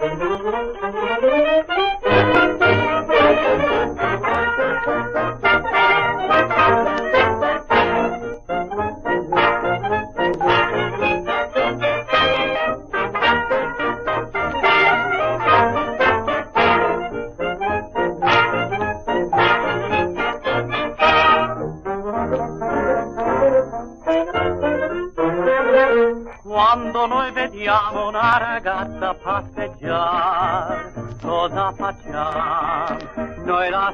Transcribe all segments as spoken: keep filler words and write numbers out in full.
Quando noi vediamo una ragazza passeggiare, cosa facciamo? Noi la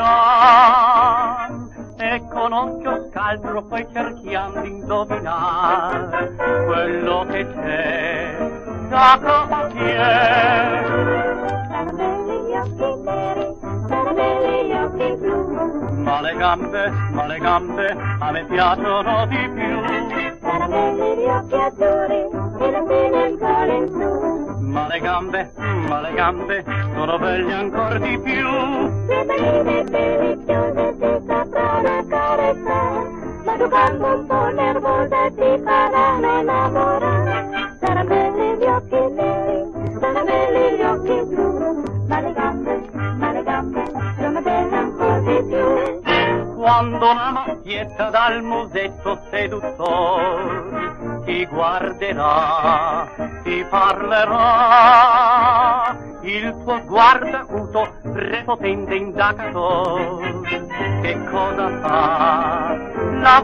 seguiamo e con occhio scaltro poi cerchiamo di indovinare quello che c'è, da cosa viene. Sono belli gli occhi neri, sono belli gli occhi blu, Ma le gambe, ma le gambe a me piacciono di più. sono belli gli occhi azzurri e le pene il sole in su. Ma le gambe, ma le gambe sono belle ancor di più. Le balline deliziose ti sapranno accarezzare, ma tu gambe un po' nervose ti faranno innamorare. Sono belli gli occhi neri, sono belli gli occhi blu, ma le gambe, ma le gambe sono belle ancor di più. Quando una macchietta dal musetto seduttor ti guarderà, ti parlerà, il tuo sguardo acuto, prepotente indagator, che cosa fa? La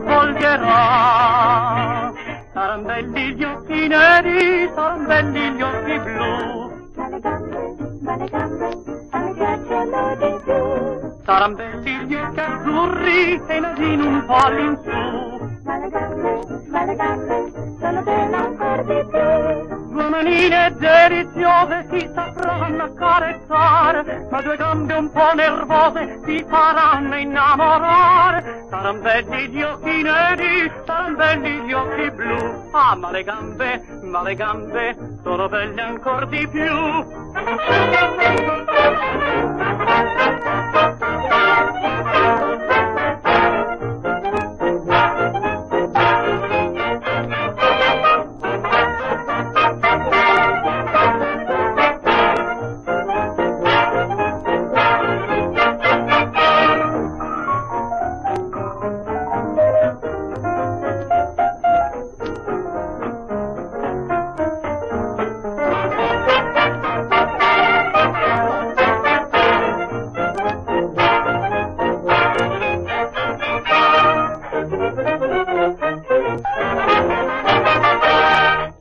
volgerà. Saran belli gli occhi neri, saran belli gli occhi blu, Ma le gambe, ma le gambe a me piacciono di più. saran belli gli occhi azzurri e il nasino un po' all'insù. Ma le gambe, ma le gambe sono belle ancor di più. Due manine deliziose si sapranno accarezzare, ma due gambe un po' nervose si faranno innamorare. Saran belli gli occhi neri, saran belli gli occhi blu. Ah, ma le gambe, ma le gambe sono belle ancor di più.